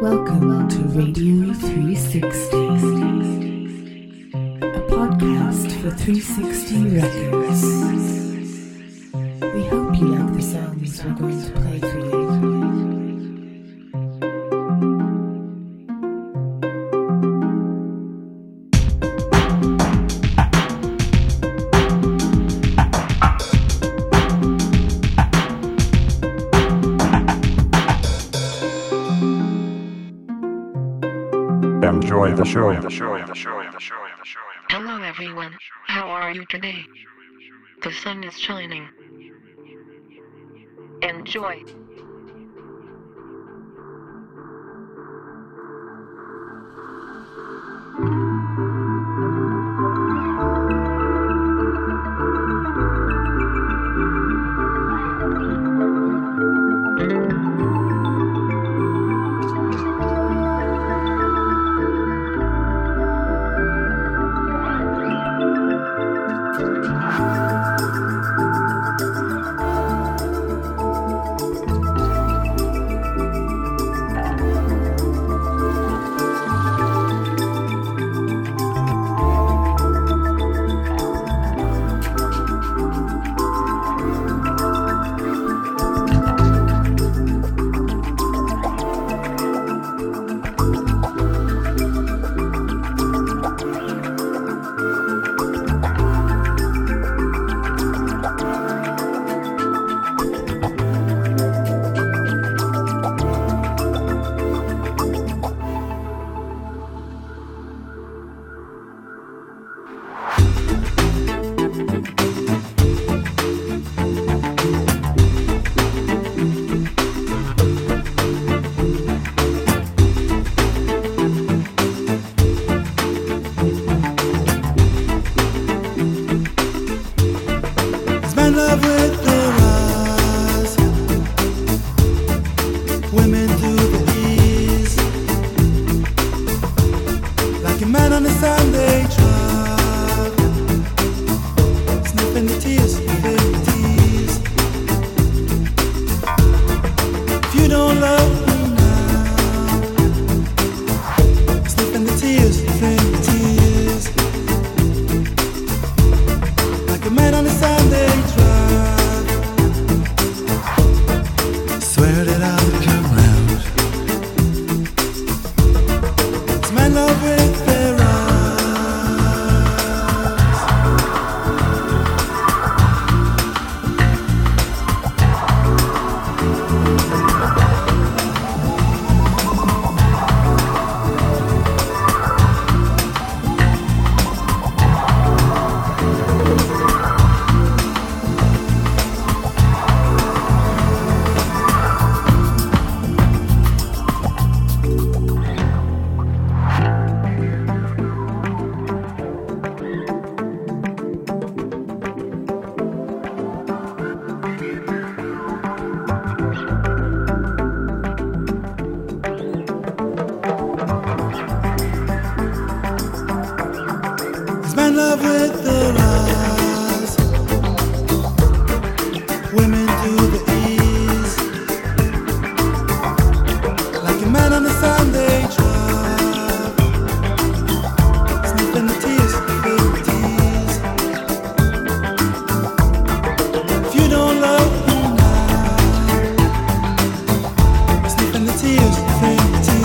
Welcome to Radio 360, a podcast for 360 Records. We hope you like the sounds we're going to play for you. Enjoy the show. Hello everyone, how are you today? The sun is shining. Enjoy.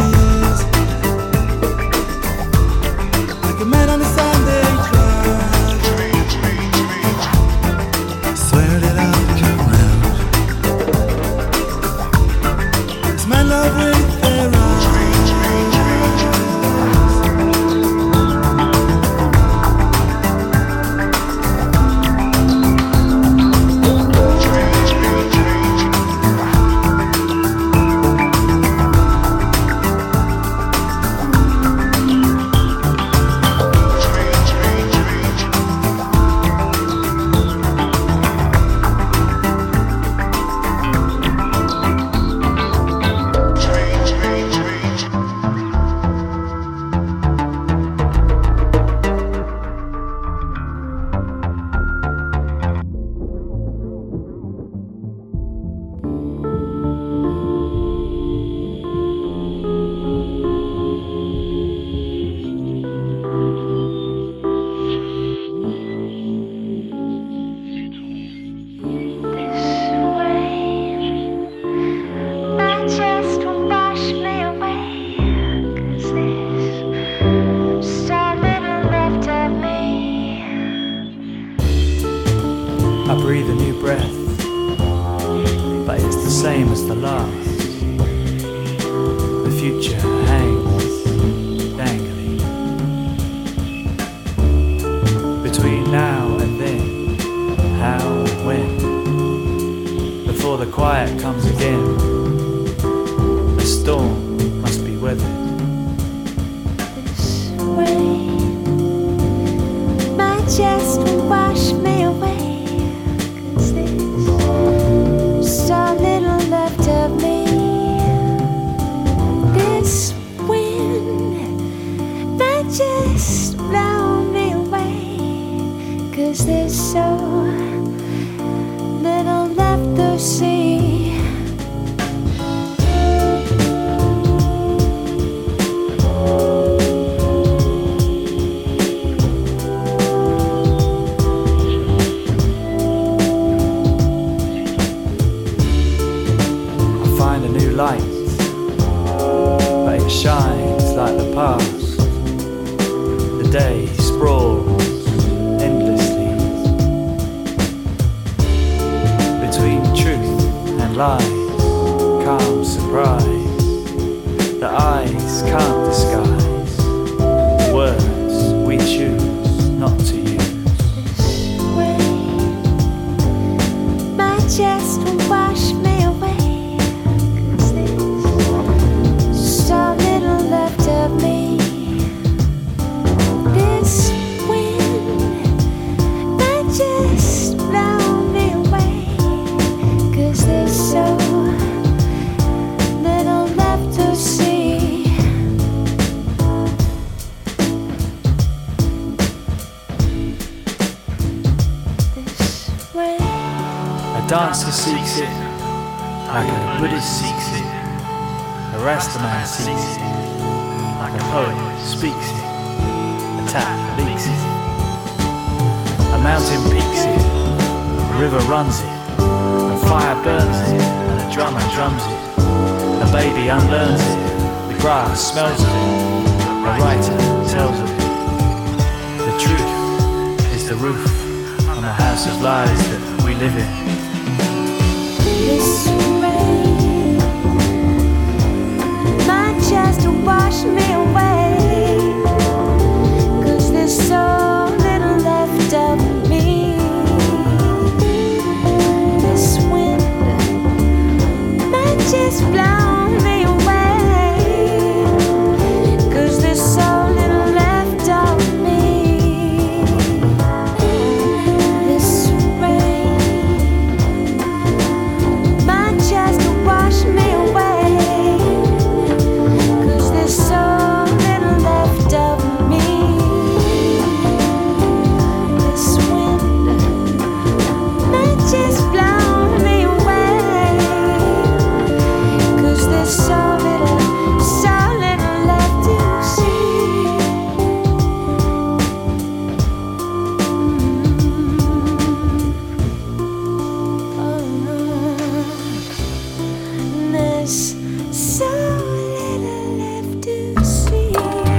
Like a man on a Sunday drive. breath, but it's the same as the last. The future hangs dangling. Between now and then, how and when, before the quiet comes again, the storm must be weathered. This rain might just wash me away, 'cause there's so little left of me. This wind might just blow me away, 'cause there's so little left to see. Light, but it shines like the past. The day sprawls endlessly between truth and lies. Calm surprise that eyes can't disguise. Words we choose not to use. This rain might just wash me away. A dancer seeks it, like a Buddhist seeks it. A Rastaman seeks it, like a poet speaks it. A tap leaks it, a mountain peaks it, a river runs it, a fire burns it, and a drummer drums it. A baby unlearns it, the grass smells of it, a writer tells of it. The truth is the roof on the house of lies that we live in. This rain might just wash me away, 'cause there's so little left of me. This wind might just blow me away, 'cause there's so little left of me. This rain might just wash me away, 'cause there's so little left of me. This wind might just blow me away, 'cause there's so little left to see. There's so little left to see.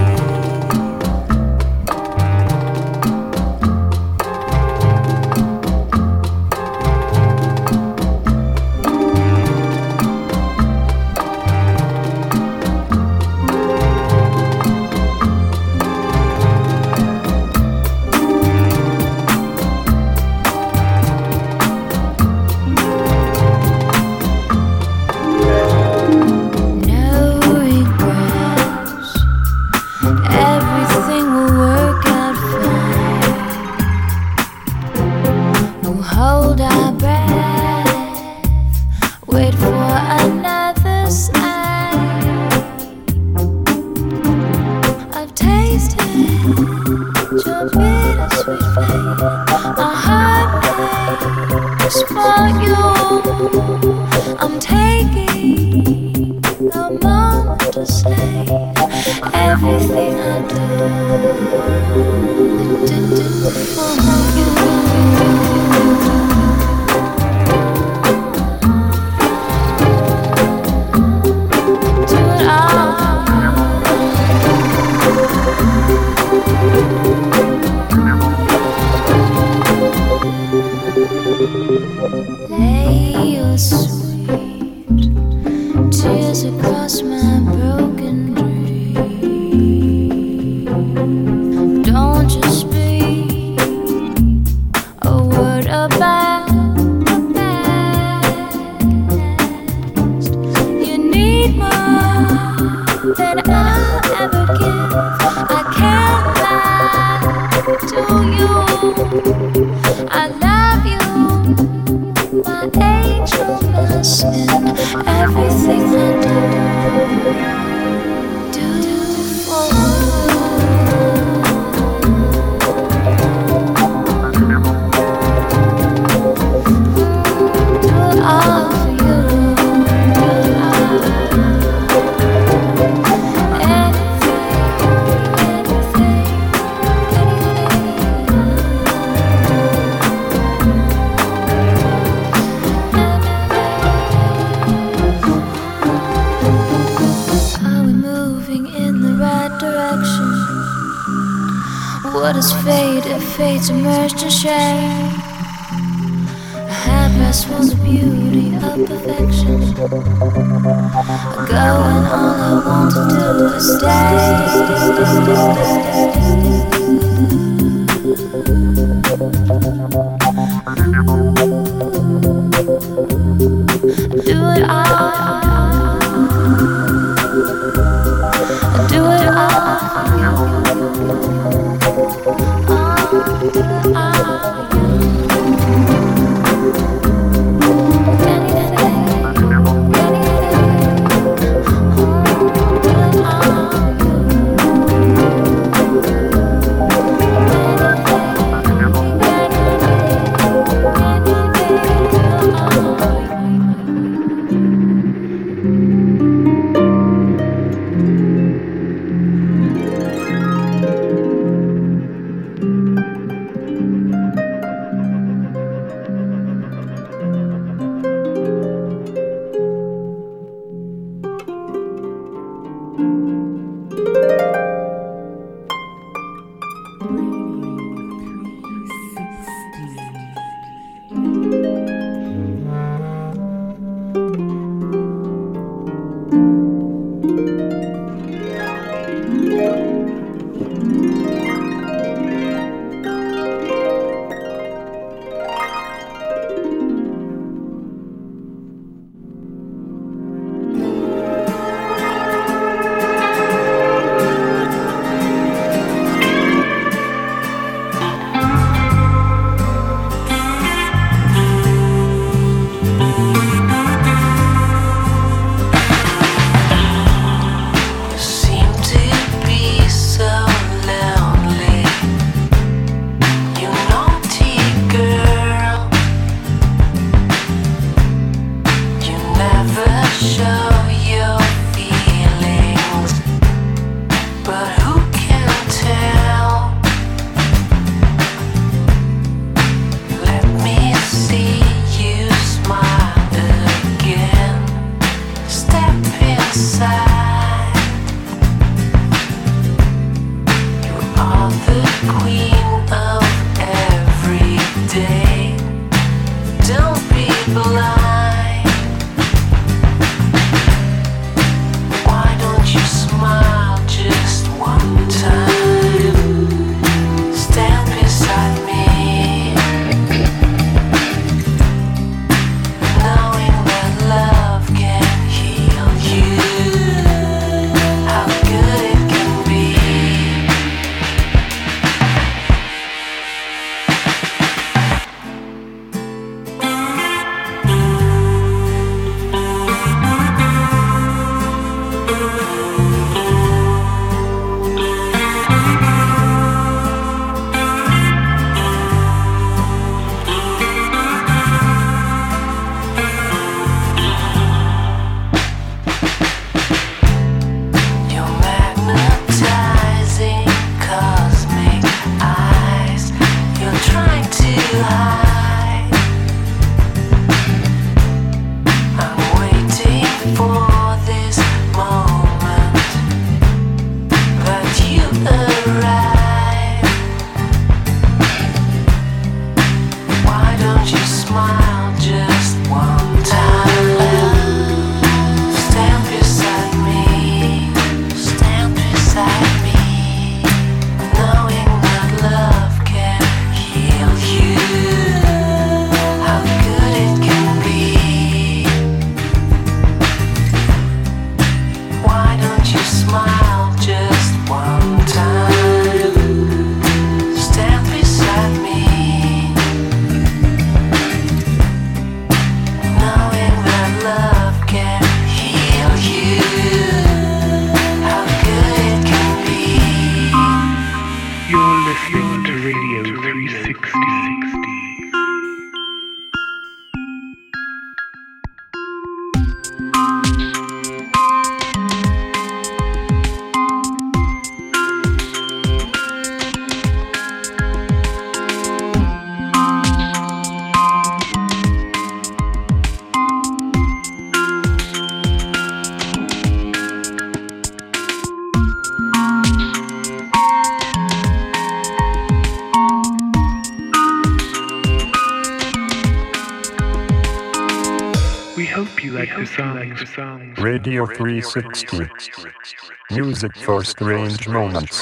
No regrets, everything will work out fine. We'll hold our breath, wait for another sign. I've tasted your bittersweet flame. My heart breaks for you. I'm taking a moment to say everything I do for you. Do it all. than I'll ever give. I can't lie to you. I love you, my angel, my sin, everything I do for you. Do all for you. What is fate if fate's immersed in shame? A handrest for the beauty of perfection. I go and all I want to do is stay. Do it all. Do it all. smile just one time. Stand beside me, knowing that love can heal you. How good it can be. You're listening to Radio 360. Radio 360. Music for strange moments.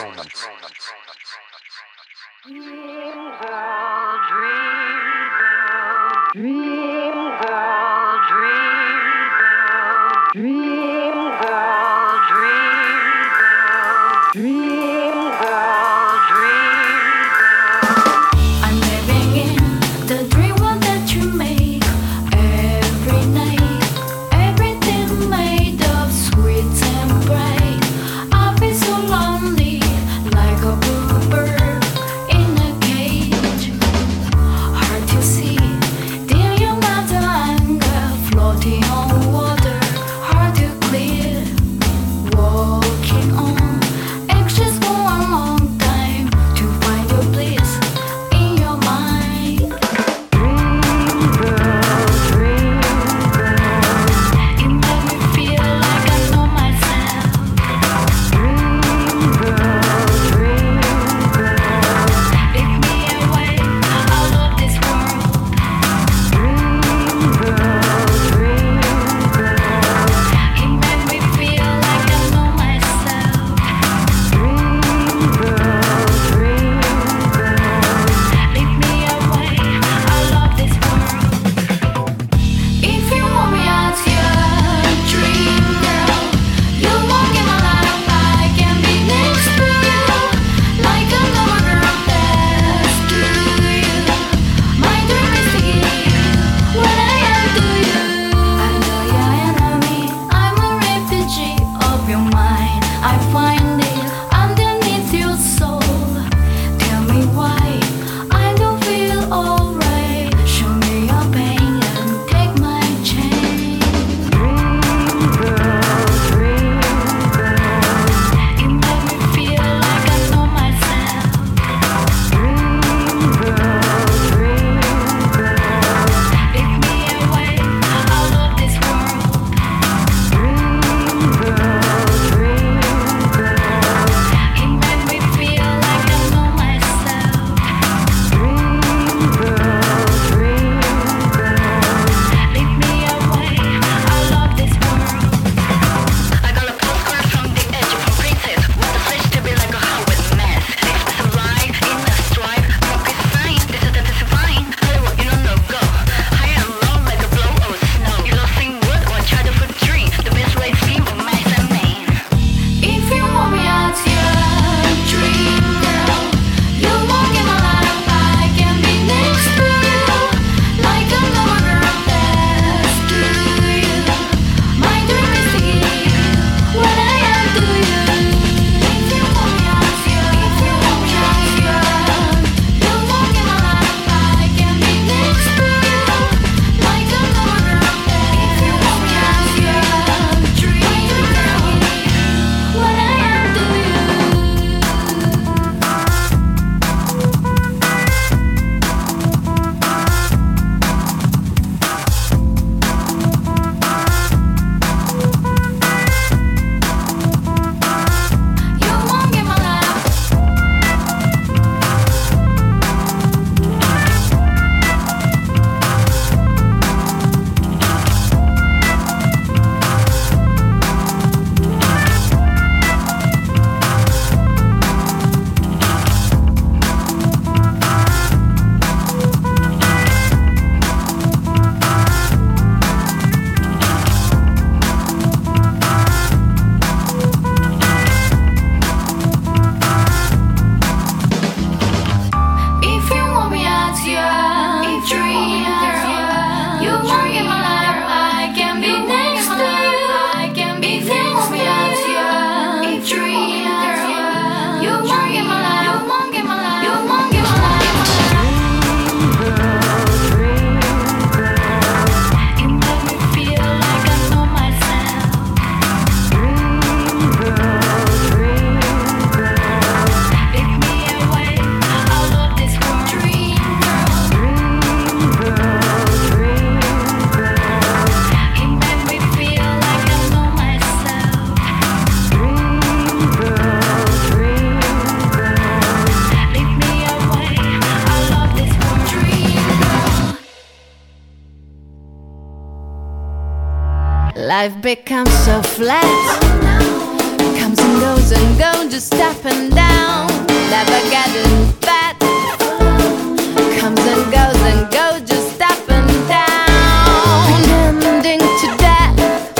Life becomes so flat, comes and goes, just up and down. Never getting fat, comes and goes, just up and down. Pretending to death,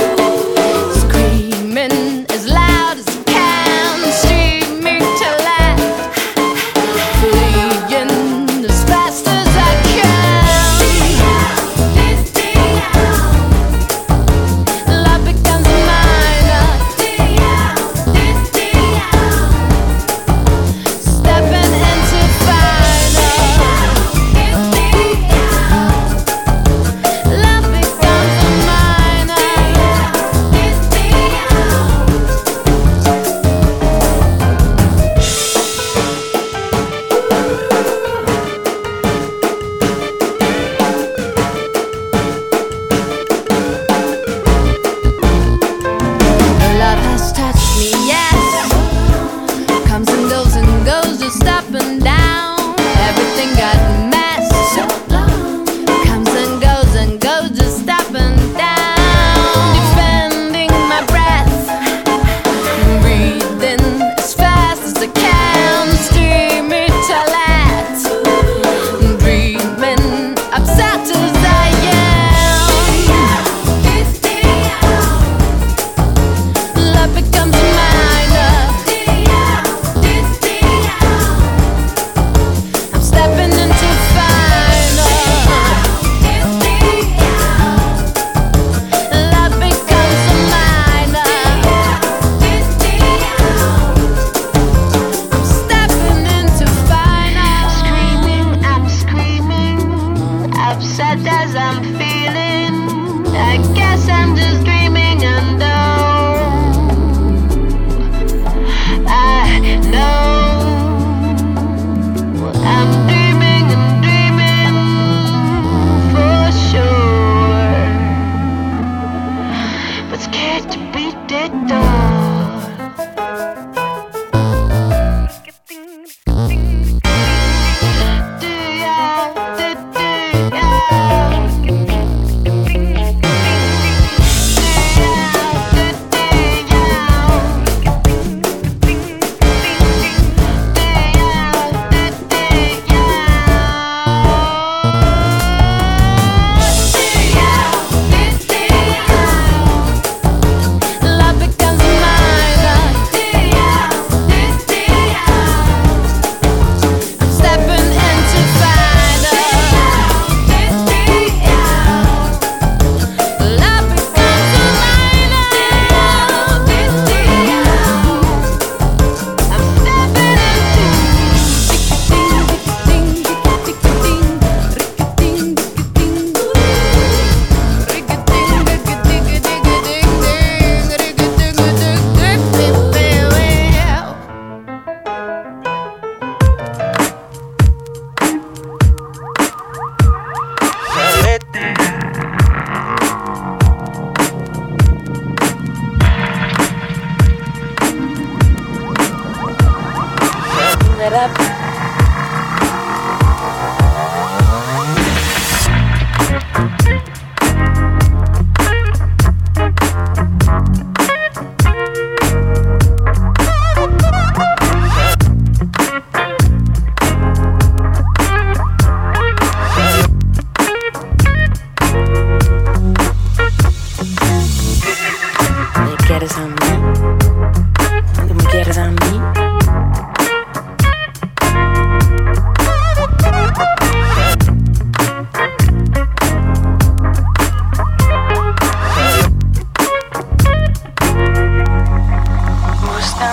screaming as loud as I can, streaming to left, fleeing as fast as I can.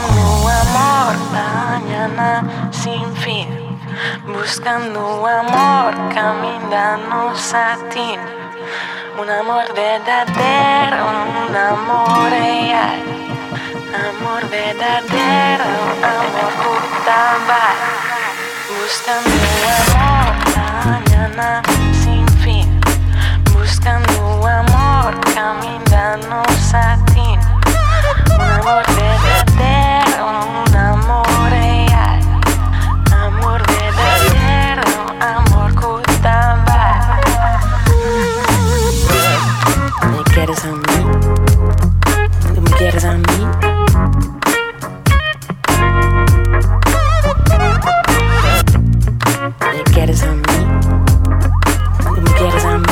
Buscando amor, mañana sin fin. Buscando amor, caminamos a ti. Un amor verdadero, un amor real. Amor verdadero, amor total. Buscando amor, mañana sin fin. Buscando amor, caminamos a ti. Un amor verdadero, un amor real. Amor verdadero, amor total. ¿Me quieres a mí? ¿Tú me quieres a mí? ¿Me quieres a mí? ¿Tú me quieres a mí?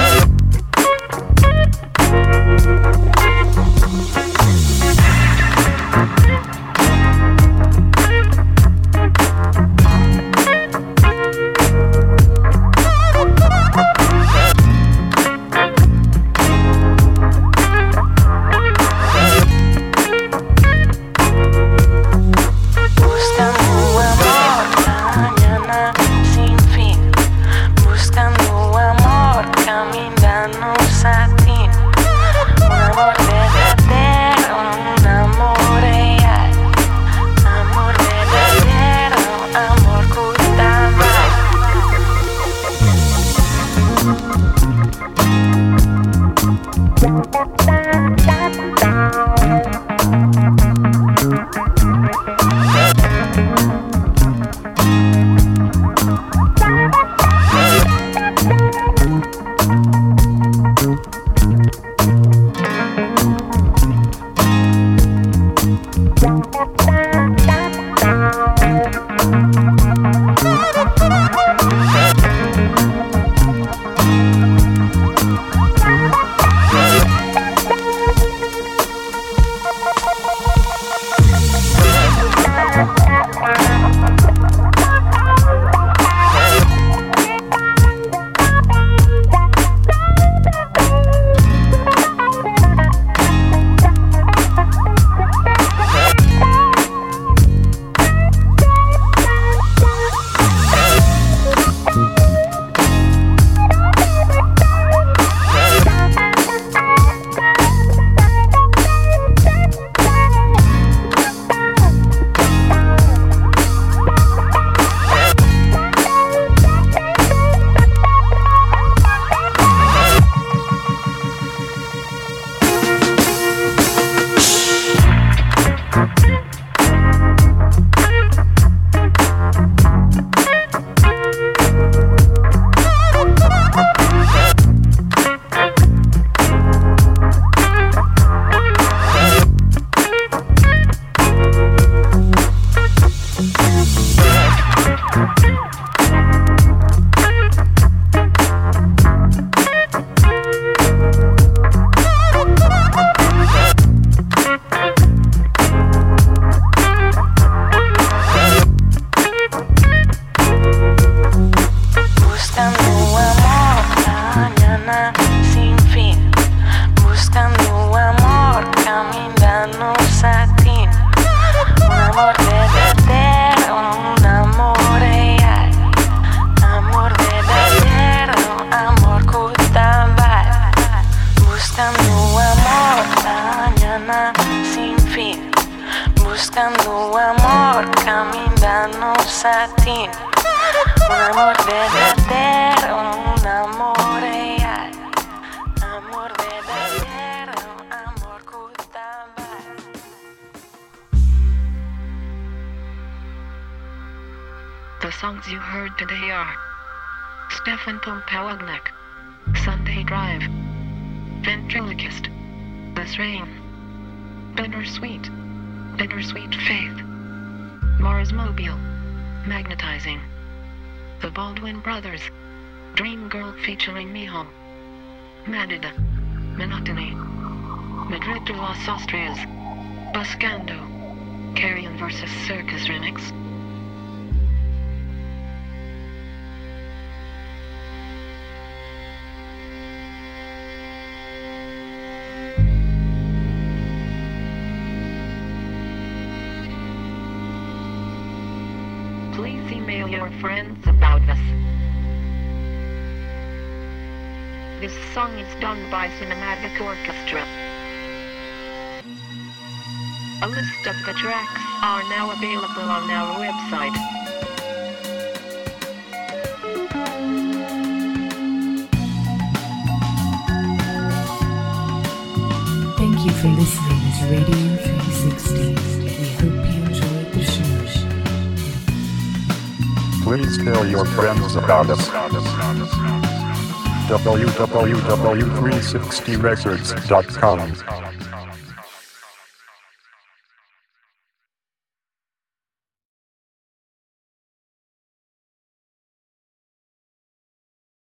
buscando amor, caminamos a ti. Un amor verdadero, un amor real. Amor verdadero, amor kutaba. The songs you heard today are Stefan Pompelagnek, Sunday Drive, Ventriloquist, This Rain, Bittersweet, Bittersweet Faith, Mars Mobile, Magnetizing, The Baldwin Brothers, Dream Girl featuring Miho, Madida, Monotony, Madrid to Las Austrias, Buscando, Carrion vs. Circus Remix. Please email your friends about us. This song is done by Cinematic Orchestra. A list of the tracks are now available on our website. Thank you for listening to Radio 360. We hope you enjoyed the show. Please tell your friends about us. www.360records.com